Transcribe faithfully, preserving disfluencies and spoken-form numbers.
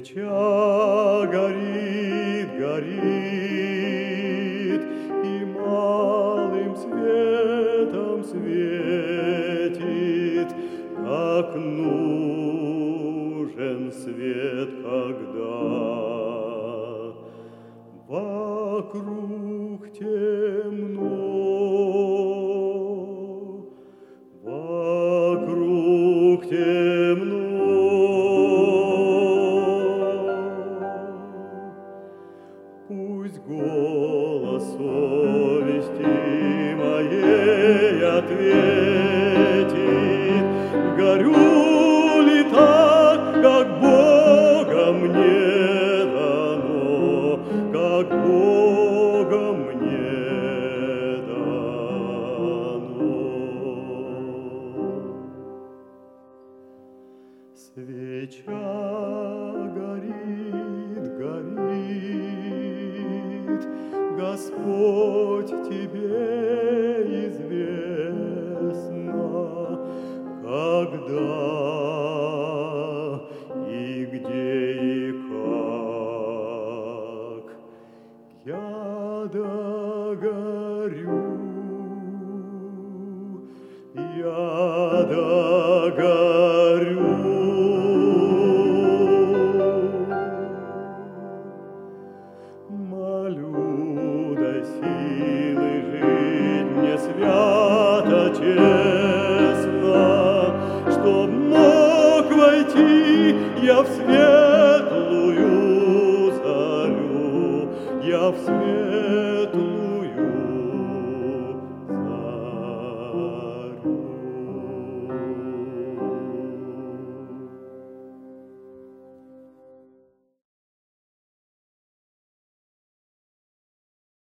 Свеча горит, горит, и малым светом светит, как нужен свет, когда вокруг темно, вокруг темно. Пусть голос совести моей ответит, горю ли так, как Богом мне дано, как Богом мне дано. Свеча горит, горит, Господь, тебе известно, когда и где и как я догорю, я догорю. Молю, дай силы жить мне свято, честно, чтоб мог войти я в свет